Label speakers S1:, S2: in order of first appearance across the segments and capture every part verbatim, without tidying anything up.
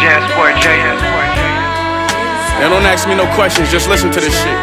S1: Jansport, J.
S2: Now don't ask me no questions, just listen to this shit.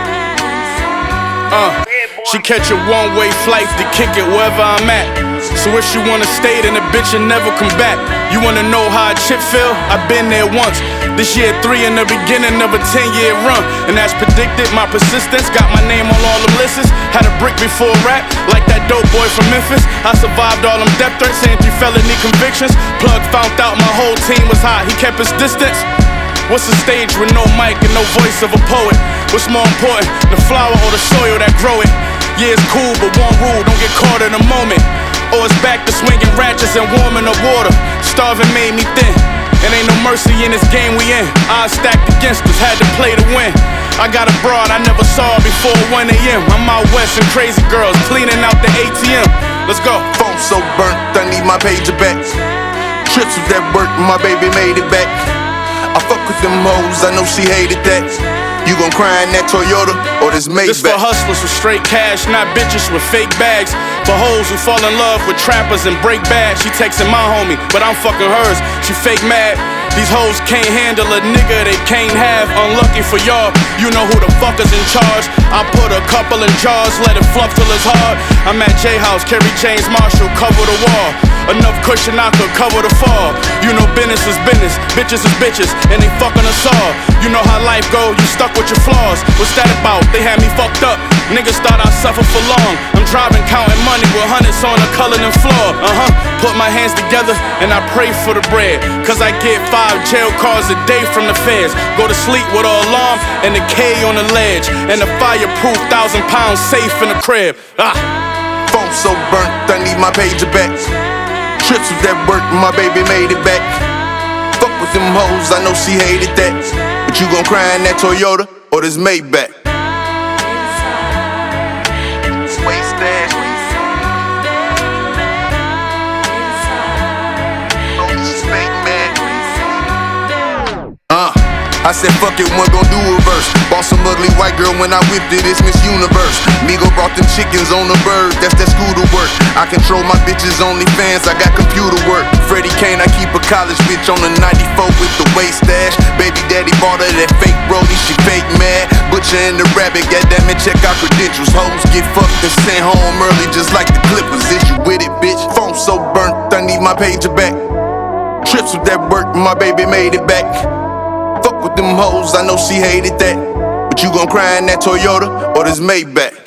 S2: Uh, she catch a one-way flight to kick it wherever I'm at. So if she wanna stay, then the bitch will never come back. You wanna know how a chip feel? I been there once. This year three in the beginning of a ten-year run. And as predicted, my persistence got my name on all the lists. Had a brick before rap, like that dope boy from Memphis. I survived all them death threats and three felony convictions. Plug found out my whole team was hot, he kept his distance. What's a stage with no mic and no voice of a poet? What's more important, the flower or the soil that grow it? Yeah, it's cool, but one rule, don't get caught in a moment. Or it's back to swinging ratchets and warming the water. Starving made me thin, and ain't no mercy in this game we in. Odds stacked against us, had to play to win. I got a broad I never saw before one A M I'm out west and crazy girls cleaning out the A T M. Let's go.
S3: Phone so burnt, I need my pager back. Trips with that work, my baby made it back. I fuck with them hoes, I know she hated that. You gon' cry in that Toyota or this Maybach?
S2: This for hustlers with straight cash, not bitches with fake bags. For hoes who fall in love with trappers and break bad. She texting my homie, but I'm fucking hers. She fake mad. These hoes can't handle a nigga they can't have. Unlucky for y'all, you know who the fuck is in charge. I put a couple in jars, let it fluff till it's hard. I'm at J-House, Kerry James Marshall, cover the wall. Enough cushion I could cover the fall. You know business is business, bitches is bitches, and they fucking us all. You know how life go, you stuck with your flaws. What's that about? They had me fucked up. Niggas thought I'd suffer for long. I'm driving, counting money with hundreds on the coloring floor. Uh-huh, put my hands together and I pray for the bread. Cause I get five jail calls a day from the feds. Go to sleep with an alarm and a K on the ledge. And a fireproof thousand pounds safe in the crib. Ah.
S3: Phone so burnt, I need my pager back. Trips with that work, my baby made it back. Fuck with them hoes, I know she hated that. But you gon' cry in that Toyota or this Maybach? Waste that. Oh, this is fake, man. Uh, I said fuck it, one gon' do a verse. Bought some ugly white girl when I whipped it, it's Miss Universe. Migo brought them chickens on the bird, that's that scooter work. I control my bitches, only fans, I got computer work. Freddie Kane, I keep a college bitch on the ninety-four with the waist stash. Baby daddy bought her that fake Brody, she fake mad. Butcher and the rabbit, goddammit, check our credentials. Hoes get fucked and sent home early just like the Clippers. Is you with it, bitch? Phone so burnt, I need my pager back. Trips with that work, my baby made it back. Fuck with them hoes, I know she hated that. But you gon' cry in that Toyota or this Maybach?